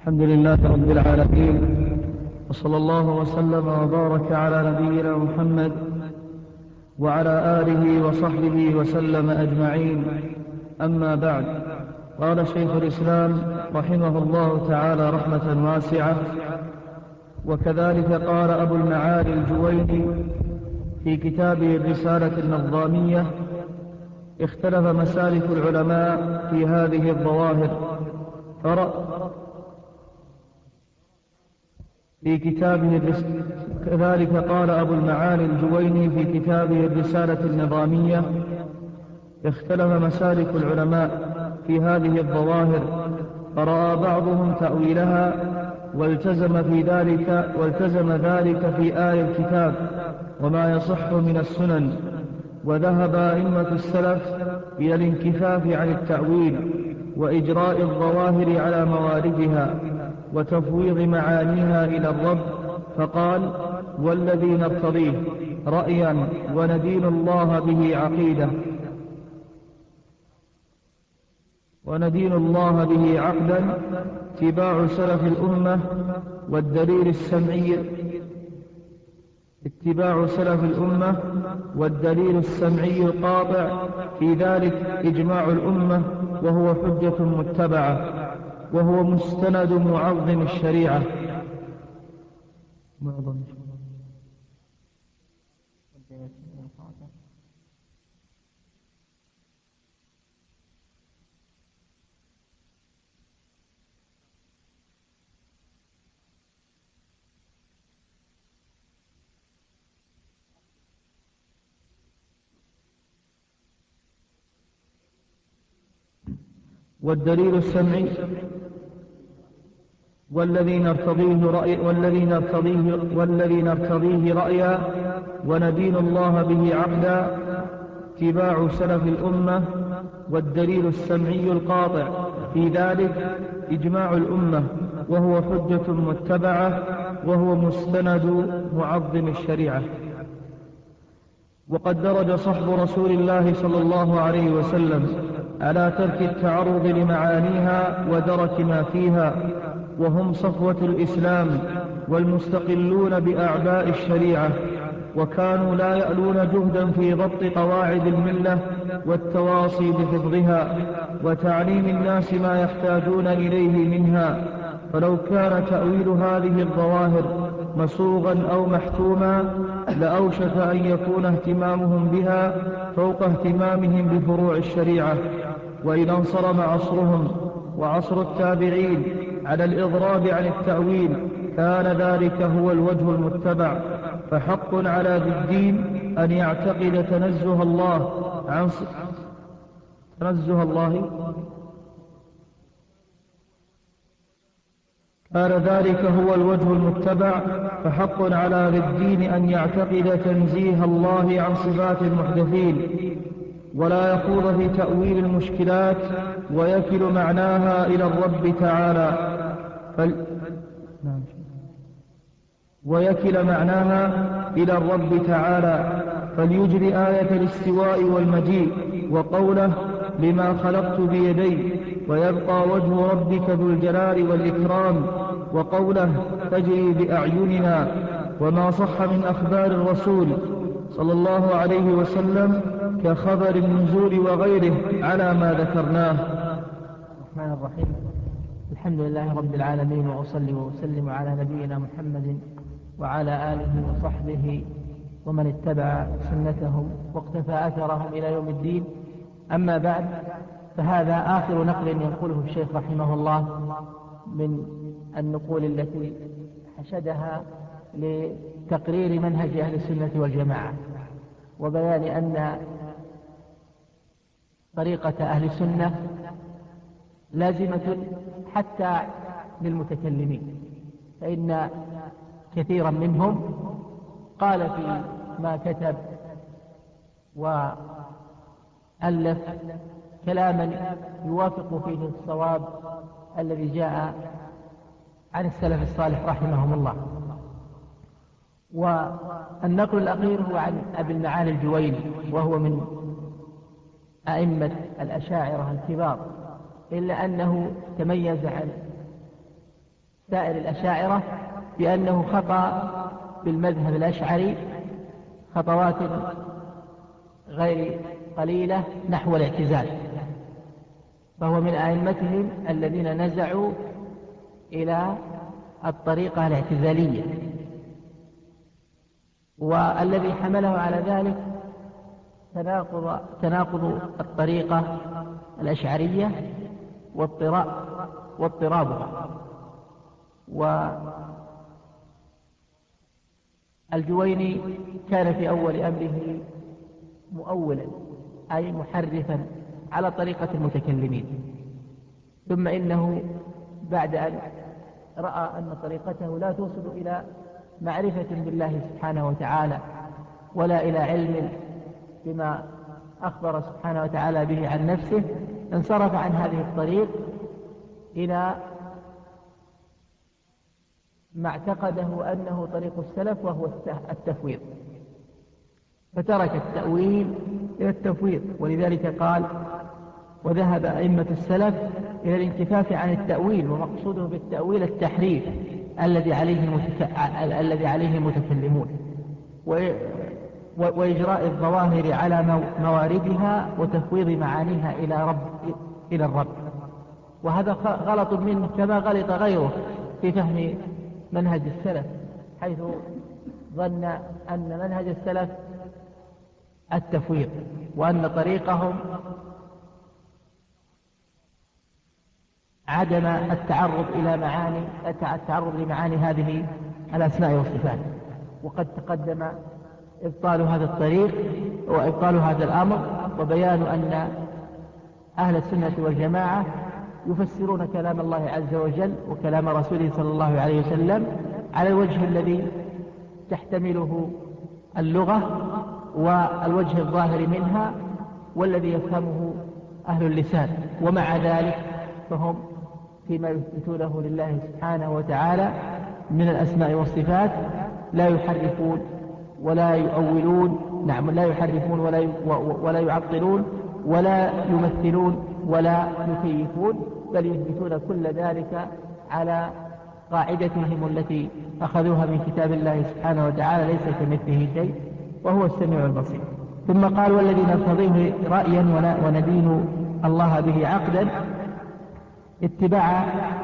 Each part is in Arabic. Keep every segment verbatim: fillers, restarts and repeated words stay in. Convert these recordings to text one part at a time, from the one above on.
الحمد لله رب العالمين، وصلى الله وسلم وبارك على نبينا محمد وعلى آله وصحبه وسلم أجمعين. أما بعد، قال شيخ الإسلام رحمه الله تعالى رحمة واسعة: وكذلك قال أبو المعالي الجويني في كتابه الرسالة النظامية: اختلف مسالك العلماء في هذه الظواهر، فرأى في كتابه الرس... كذلك قال أبو المعالي الجويني في كتابه الرسالة النظامية: اختلف مسالك العلماء في هذه الظواهر، فرأى بعضهم تأويلها والتزم في ذلك والتزم ذلك في آية الكتاب وما يصح من السنن، وذهب أئمة السلف إلى الانكفاف عن التأويل وإجراء الظواهر على مواردها وتفويض معانيها إلى الرب، فقال: والذي نرتضيه رأيا وندين الله به عقيدة وندين الله به عقدا اتباع سلف الأمة والدليل السمعي اتباع سلف الأمة والدليل السمعي القاطع في ذلك إجماع الأمة، وهو حجة متبعة، وهو مستند معظم الشريعة. والدليل السمعي والذي نرتضيه رأي والذي نرتضيه والذي نرتضيه رأيا وندين الله به عقدا اتباع سلف الأمة والدليل السمعي القاطع في ذلك إجماع الأمة، وهو حجة متبعة، وهو مستند معظم الشريعة. وقد درج صحب رسول الله صلى الله عليه وسلم على ترك التعرض لمعانيها ودرك ما فيها، وهم صفوة الإسلام والمستقلون بأعباء الشريعة، وكانوا لا يألون جهدا في ضبط قواعد الملة والتواصي بحفظها وتعليم الناس ما يحتاجون إليه منها. فلو كان تأويل هذه الظواهر مسوغا أو محتوما لأوشك أن يكون اهتمامهم بها فوق اهتمامهم بفروع الشريعة. وإذا انصرم عصرهم وعصر التابعين على الإضراب عن التأويل كان ذلك هو الوجه المتبع، فحق على ذي الدين أن يعتقد تنزه الله عن تنزه الله كان ذلك هو الوجه المتبع فحق على ذي الدين أن يعتقد تنزيه الله عن صفات المحدثين، ولا يخوض في تأويل المشكلات ويكل معناها إلى الرب تعالى فل... ويكل معناها إلى الرب تعالى فليجري آية الاستواء والمجيء وقوله: لما خلقت بيدي، ويبقى وجه ربك ذو الجلال والإكرام، وقوله: تجري بأعيننا، وما صح من أخبار الرسول صلى الله عليه وسلم كخبر النزول وغيره على ما ذكرناه. الرحمن الرحيم. الحمد لله رب العالمين، وأصلي وأسلم على نبينا محمد وعلى آله وصحبه ومن اتبع سنتهم واقتفى أثرهم إلى يوم الدين. أما بعد، فهذا آخر نقل ينقله الشيخ رحمه الله من النقول التي حشدها لتقرير منهج أهل السنة والجماعة وبيان أن طريقة أهل السنة لازمة حتى للمتكلمين، فإن كثيرا منهم قال في ما كتب وألف كلاما يوافق فيه الصواب الذي جاء عن السلف الصالح رحمهم الله. والنقل الأخير هو عن أبي المعالي الجويني، وهو من أئمة الأشاعرة الكبار، إلا أنه تميز عن سائر الأشاعرة بأنه خطأ بالمذهب الأشعري خطوات غير قليلة نحو الاعتزال، فهو من أئمتهم الذين نزعوا إلى الطريقة الاعتزالية، والذي حمله على ذلك تناقض تناقض الطريقة الأشعرية واضطرابها. والجويني كان في أول أمره مؤولا أي محرفا على طريقة المتكلمين، ثم إنه بعد أن رأى أن طريقته لا توصل إلى معرفة بالله سبحانه وتعالى ولا إلى علم بما أخبر سبحانه وتعالى به عن نفسه، انصرف عن هذه الطريق إلى ما اعتقده أنه طريق السلف وهو التفويض، فترك التأويل إلى التفويض. ولذلك قال: وذهب أئمة السلف إلى الانكفاف عن التأويل، ومقصوده بالتأويل التحريف الذي عليه المتك... الذي عليه المتكلمون، و... وإجراء الظواهر على مواردها وتفويض معانيها إلى رب إلى الرب. وهذا غلط منه كما غلط غيره في فهم منهج السلف، حيث ظن أن منهج السلف التفويض، وأن طريقهم عدم التعرض إلى معاني التعرض لمعاني هذه الأسماء والصفات. وقد تقدم إبطال هذا الطريق وإبطال هذا الأمر، وبيان أن أهل السنة والجماعة يفسرون كلام الله عز وجل وكلام رسوله صلى الله عليه وسلم على الوجه الذي تحتمله اللغة والوجه الظاهر منها والذي يفهمه أهل اللسان. ومع ذلك فهم فيما يثبتونه لله سبحانه وتعالى من الأسماء والصفات لا يحرفون ولا يؤولون، نعم لا يحرفون ولا ولا يعطلون ولا يمثلون ولا يكيفون، بل يثبتون كل ذلك على قاعدتهم التي أخذوها من كتاب الله سبحانه وتعالى: ليس كمثله شيء وهو السميع البصير. ثم قال: والذي نرتضيه رأيا وندين الله به عقدا اتباع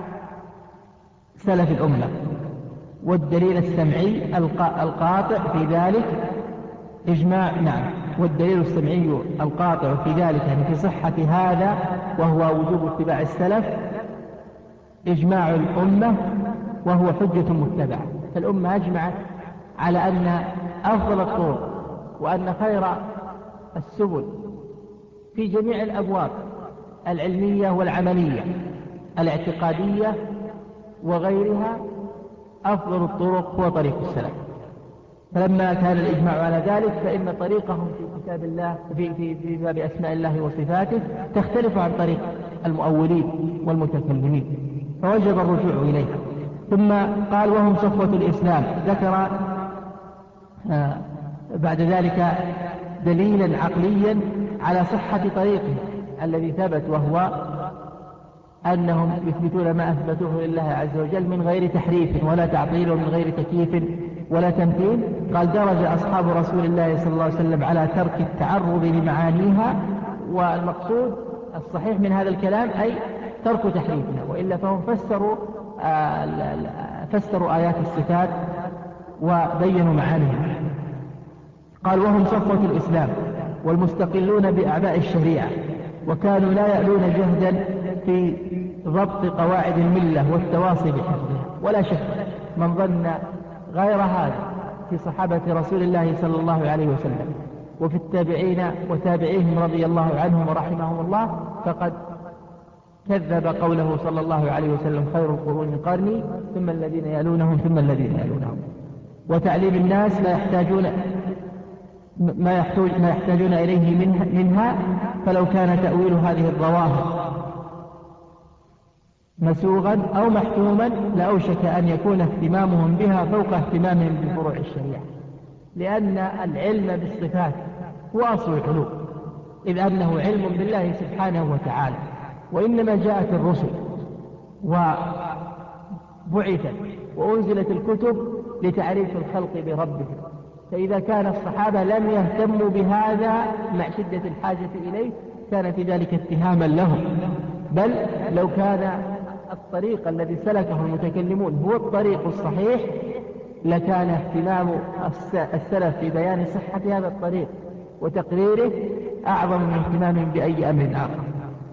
سلف الأمة، والدليل السمعي القاطع في ذلك إجماع نعم والدليل السمعي القاطع في ذلك يعني في صحة هذا وهو وجوب اتباع السلف إجماع الأمة وهو حجة متبعة. فالأمة أجمعت على أن أفضل الطرق وأن خير السبل في جميع الأبواب العلمية والعملية الاعتقادية وغيرها، أفضل الطرق هو طريق السلف. فلما كان الإجماع على ذلك فإن طريقهم في كتاب الله في, في, في باب أسماء الله وصفاته تختلف عن طريق المؤولين والمتكلمين، فوجب الرجوع إليه. ثم قال: وهم صفوة الإسلام. ذكر آه بعد ذلك دليلا عقليا على صحة طريقه الذي ثبت، وهو أنهم يثبتون ما أثبتوه لله عز وجل من غير تحريف ولا تعطيل ومن غير تكييف ولا تمثيل. قال: درج أصحاب رسول الله صلى الله عليه وسلم على ترك التعرض لمعانيها، والمقصود الصحيح من هذا الكلام أي ترك تحريفها، وإلا فهم فسروا آه فسروا آيات الصفات وبينوا معانيها. قال: وهم صفوة الإسلام والمستقلون بأعباء الشريعة، وكانوا لا يألون جهدا في ضبط قواعد الملة والتواصي بحفظها. ولا شك من ظن غير هذا في صحابة رسول الله صلى الله عليه وسلم وفي التابعين وتابعيهم رضي الله عنهم ورحمهم الله فقد كذب قوله صلى الله عليه وسلم: خير القرون قرني ثم الذين يلونهم ثم الذين يلونهم. وتعليم الناس لا يحتاجون ما, يحتاج ما يحتاجون إليه منها, منها فلو كان تأويل هذه الظواهر مسوغا أو محتوما لأوشك أن يكون اهتمامهم بها فوق اهتمامهم بفروع الشريعة، لأن العلم بالصفات هو أصل العلوم، إذ أنه علم بالله سبحانه وتعالى. وإنما جاءت الرسل بعثت وأنزلت الكتب لتعريف الخلق بربهم. فإذا كان الصحابة لم يهتموا بهذا مع شدة الحاجة إليه كان في ذلك اتهاما لهم، بل لو كان الطريق الذي سلكه المتكلمون هو الطريق الصحيح لكان اهتمام السلف في بيان صحة هذا الطريق وتقريره أعظم من اهتمامهم بأي أمر آخر.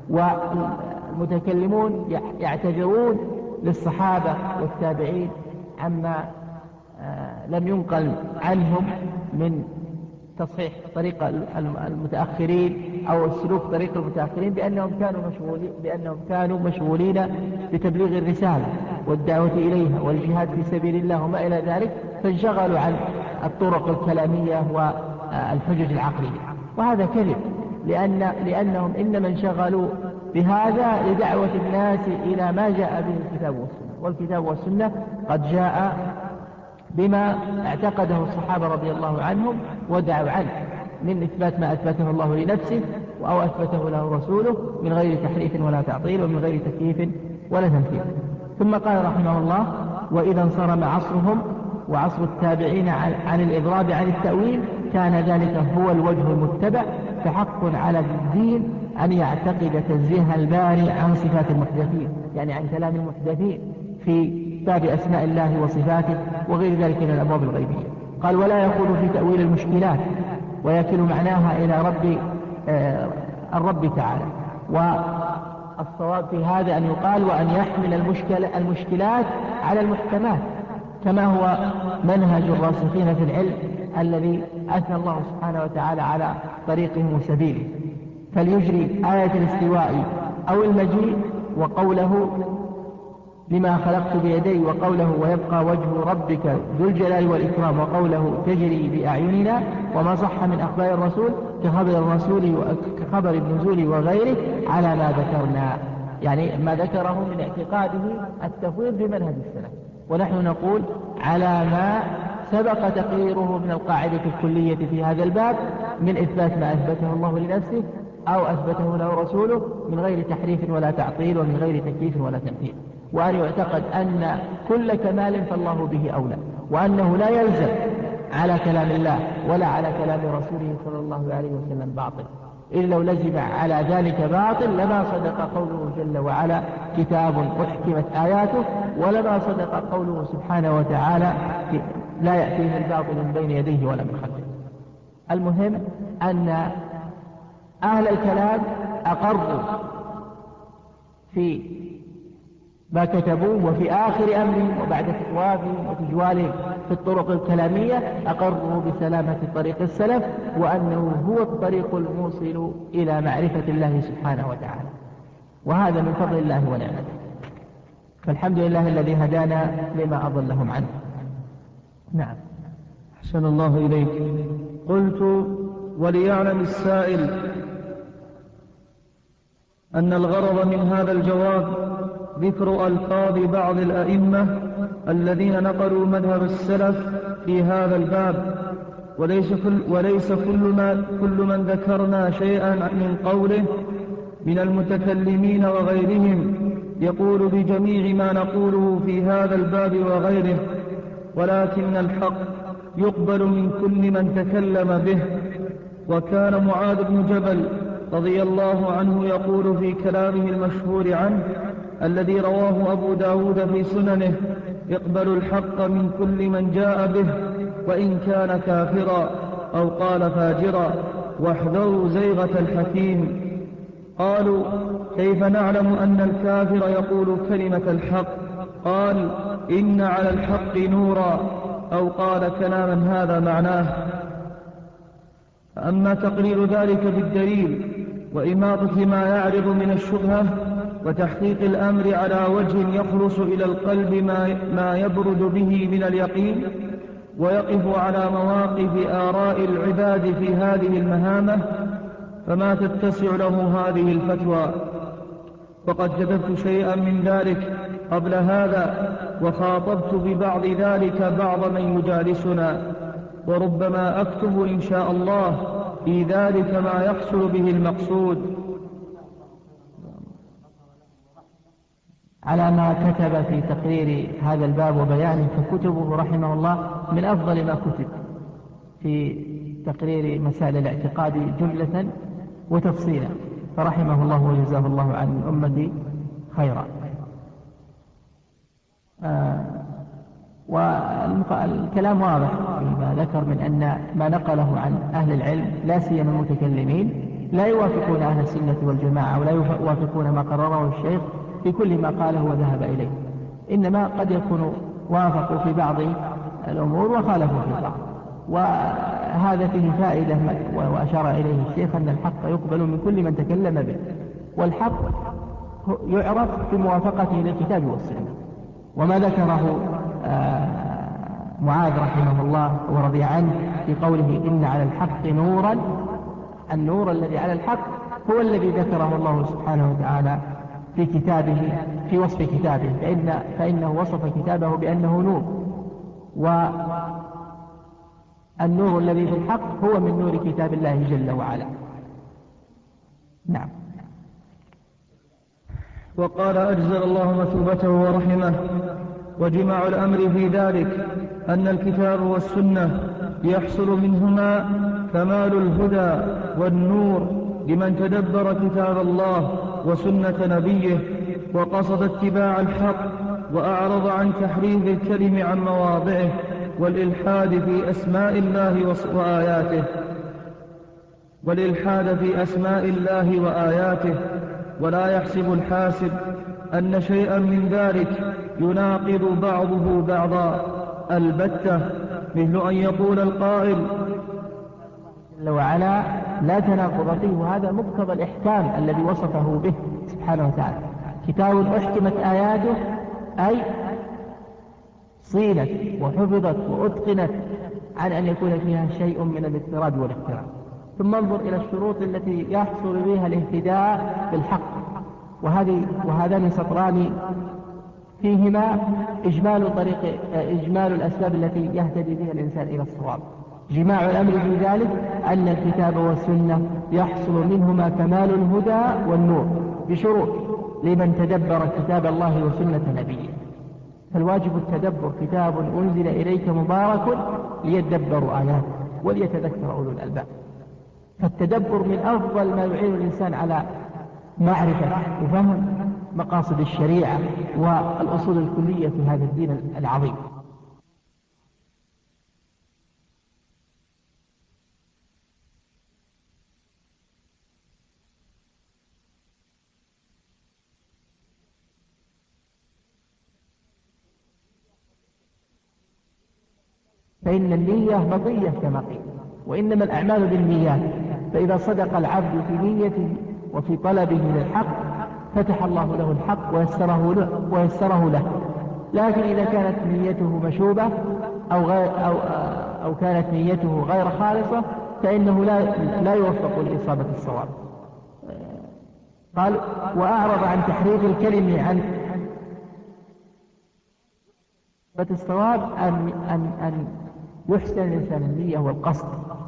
والمتكلمون يعتذرون للصحابة والتابعين عما لم ينقل عنهم من تصحيح طريق المتأخرين أو السلوك طريق المتأخرين بأنهم كانوا مشغولين بأنهم كانوا مشغولين بتبليغ الرسالة والدعوة إليها والجهاد في سبيل الله وما إلى ذلك، فانشغلوا عن الطرق الكلامية والحجج العقلية. وهذا كذب، لأن لأنهم إنما انشغلوا بهذا لدعوة الناس إلى ما جاء به الكتاب والسنة، والكتاب والسنة قد جاء بما اعتقده الصحابة رضي الله عنهم ودعوا عنه من إثبات ما أثبته الله لنفسه أو أثبته له رسوله من غير تحريف ولا تعطيل ومن غير تكييف ولا تمثيل. ثم قال رحمه الله: وإذا انصرم عصرهم وعصر التابعين عن الإضراب عن التأويل كان ذلك هو الوجه المتبع، فحق على الدين أن يعتقد تنزيه الباري عن صفات المحدثين، يعني عن كلام المحدثين في باب أسماء الله وصفاته وغير ذلك من الأبواب الغيبية. قال: ولا يخوض في تأويل المشكلات ويكل معناها إلى رب آه الرب تعالى. والصواب في هذا أن يقال: وأن يحمل المشكل المشكلات على المحكمات، كما هو منهج الراسخين في العلم الذي أثنى الله سبحانه وتعالى على طريقهم وسبيله، فليجري آية الاستواء أو المجيء وقوله لما خلقت بيدي وقوله ويبقى وجه ربك ذو الجلال والإكرام وقوله تجري بأعيننا وما صح من أخبار الرسول كخبر الرسول وكخبر النزول وغيره على ما ذكرنا، يعني ما ذكره من اعتقاده التفويض بمنهج السلف، ونحن نقول على ما سبق تقريره من القاعدة الكلية في هذا الباب من إثبات ما أثبته الله لنفسه أو أثبته له رسوله من غير تحريف ولا تعطيل ومن غير تكييف ولا تمثيل، وأن يعتقد أن كل كمال فالله به أولى، وأنه لا يلزم على كلام الله ولا على كلام رسوله صلى الله عليه وسلم باطل، إذ لو لزم على ذلك باطل لما صدق قوله جل وعلا كتاب أحكمت آياته، ولما صدق قوله سبحانه وتعالى لا يأتيه الباطل من بين يديه ولا من خلفه. المهم أن أهل الكلام أقروا في ما كتبوه وفي آخر أمرهم وبعد تطوافهم وتجوالهم في الطرق الكلامية أقروا بسلامة طريق السلف وأنه هو الطريق الموصل إلى معرفة الله سبحانه وتعالى، وهذا من فضل الله ونعمته، فالحمد لله الذي هدانا لما أضلهم عنه. نعم. أحسن الله إليك. قلت: وليعلم السائل أن الغرض من هذا الجواب ذكر ألفاظ بعض الأئمة الذين نقلوا مذهب السلف في هذا الباب، وليس كل, وليس كل, ما كل من ذكرنا شيئا من قوله من المتكلمين وغيرهم يقول بجميع ما نقوله في هذا الباب وغيره، ولكن الحق يقبل من كل من تكلم به. وكان معاذ بن جبل رضي الله عنه يقول في كلامه المشهور عنه الذي رواه أبو داود في سننه: اقبلوا الحق من كل من جاء به وإن كان كافرا أو قال فاجرا، واحذروا زيغة الحكيم. قالوا: كيف نعلم أن الكافر يقول كلمة الحق؟ قال: إن على الحق نورا، أو قال كلاما هذا معناه. أما تقرير ذلك بالدليل وإماطة ما يعرض من الشبهة وتحقيق الأمر على وجه يخلص إلى القلب ما, ما يبرد به من اليقين ويقف على مواقف آراء العباد في هذه المهامة، فما تتسع له هذه الفتوى. وقد كتبت شيئا من ذلك قبل هذا وخاطبت ببعض ذلك بعض من يجالسنا، وربما أكتب إن شاء الله في ذلك ما يحصل به المقصود. على ما كتب في تقرير هذا الباب وبيانه، فكتبه رحمه الله من أفضل ما كتب في تقرير مسائل الاعتقاد جملة وتفصيلا، فرحمه الله وجزاه الله عن الأمة خيرا. آه والكلام واضح فيما ذكر من أن ما نقله عن أهل العلم لا سيما المتكلمين لا يوافقون أهل السنة والجماعة ولا يوافقون ما قرره الشيخ في كل ما قاله وذهب إليه، إنما قد يكون وافقوا في بعض الأمور وخالفوا في بعض، وهذا فيه فائدة وأشار إليه الشيخ أن الحق يقبل من كل من تكلم به، والحق يعرف بموافقته للكتاب والسنة. وما ذكره معاذ رحمه الله ورضي عنه في قوله إن على الحق نورا، النور الذي على الحق هو الذي ذكره الله سبحانه وتعالى في كتابه في وصف كتابه، فإن فإنه وصف كتابه بأنه نور، والنور الذي في الحق هو من نور كتاب الله جل وعلا. نعم. وقال أجزل الله مثوبته ورحمه: وجماع الأمر في ذلك أن الكتاب والسنة يحصل منهما كمال الهدى والنور لمن تدبر كتاب الله وسنة نبيه وقصد اتباع الحق وأعرض عن تحريف الكلم عن مواضعه والإلحاد في أسماء الله وآياته والإلحاد في أسماء الله وآياته ولا يحسب الحاسب أن شيئا من ذلك يناقض بعضه بعضا البتة، مثل أن يقول القائل جل وعلا لا تناقض فيه، وهذا مقتضى الإحكام الذي وصفه به سبحانه وتعالى: كتاب أحكمت آياته، أي صينت وحفظت وأتقنت عن أن يكون فيها شيء من الاضطراب والاختلاف. ثم انظر إلى الشروط التي يحصل بها الاهتداء بالحق، وهذه وهذان سطران فيهما إجمال طريق إجمال الأسباب التي يهتدي بها الإنسان إلى الصواب. جماع الأمر في ذلك أن الكتاب والسنة يحصل منهما كمال الهدى والنور بشروط لمن تدبر كتاب الله وسنة نبيه. فالواجب التدبر: كتاب أنزل إليك مبارك ليدبروا آياته وليتذكر أولو الألباب. فالتدبر من أفضل ما يعين الإنسان على معرفة وفهم مقاصد الشريعة والأصول الكلية في هذا الدين العظيم. فإن النية مطية كما قيل، وإنما الأعمال بالنيات، فإذا صدق العبد في نيته وفي طلبه للحق فتح الله له الحق ويسره له, ويسره له. لكن إذا كانت نيته مشوبة أو, غير أو, أو كانت نيته غير خالصة فإنه لا, لا يوفق لإصابة الصواب. قال: وأعرض عن تحريف الكلم عن الصواب أن, أن, أن يحسن الإنسان النية والقصد.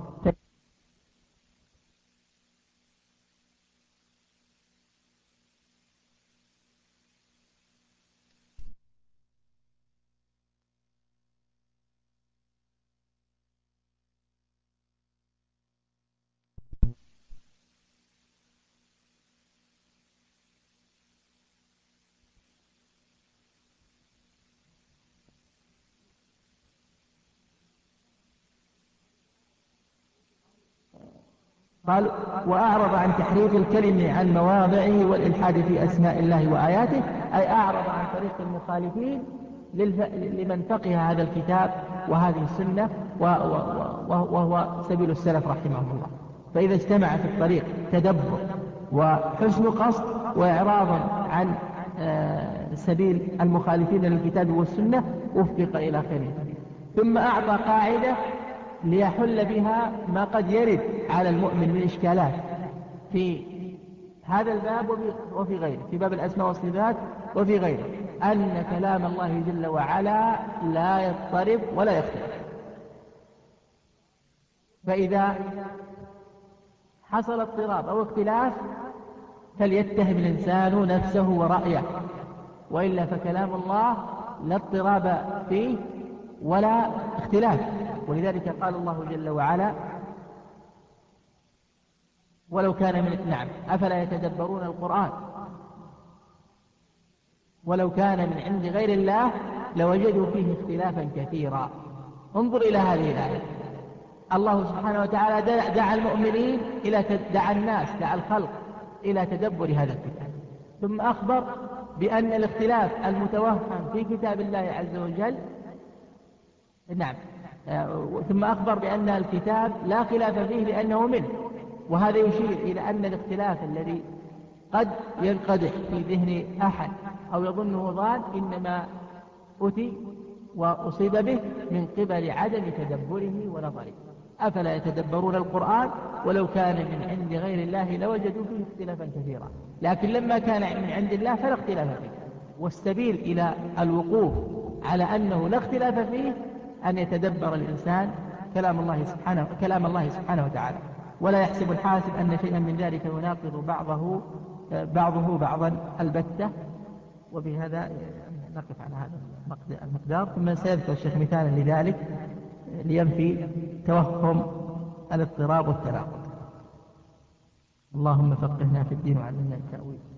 قال: وأعرض عن تحريف الكلم عن مواضعه والإلحاد في أسماء الله وآياته، أي أعرض عن طريق المخالفين للف... لمن فقه هذا الكتاب وهذه السنة وهو سبيل السلف رحمهم الله. فإذا اجتمع في الطريق تدبر وحسن قصد وإعراض عن سبيل المخالفين للكتاب والسنة وفق إلى خيره. ثم أعطى قاعدة ليحل بها ما قد يرد على المؤمن من إشكالات في هذا الباب وفي غيره، في باب الأسماء والصفات وفي غيره، أن كلام الله جل وعلا لا يضطرب ولا يختلف. فإذا حصل اضطراب أو اختلاف فليتهم الإنسان نفسه ورأيه، وإلا فكلام الله لا اضطراب فيه ولا اختلاف. ولذلك قال الله جل وعلا: ولو كان من نعم أفلا يتدبرون القرآن ولو كان من عند غير الله لوجدوا فيه اختلافا كثيرا. انظر إلى هذه الآية، الله سبحانه وتعالى دعا المؤمنين إلى دعا الناس دعا الخلق إلى تدبر هذا الكتاب، ثم أخبر بأن الاختلاف المتوهم في كتاب الله عز وجل نعم ثم أخبر بأن الكتاب لا خلاف فيه لأنه منه. وهذا يشير إلى أن الاختلاف الذي قد ينقدح في ذهن أحد أو يظنه ظان إنما أتي وأصيب به من قبل عدم تدبره ونظره. أفلا يتدبرون القرآن ولو كان من عند غير الله لوجدوا فيه اختلافا كثيرا. لكن لما كان من عند الله فلا اختلاف فيه، والسبيل إلى الوقوف على أنه لا اختلاف فيه أن يتدبر الإنسان كلام الله سبحانه كلام الله سبحانه وتعالى، ولا يحسب الحاسب أن شيئا من ذلك يناقض بعضه بعضه بعضا البتة. وبهذا نقف على هذا المقدار، ثم سيذكر الشيخ مثالا لذلك لينفي توهم الاضطراب والتناقض. اللهم فقهنا في الدين وعلمنا التأويل.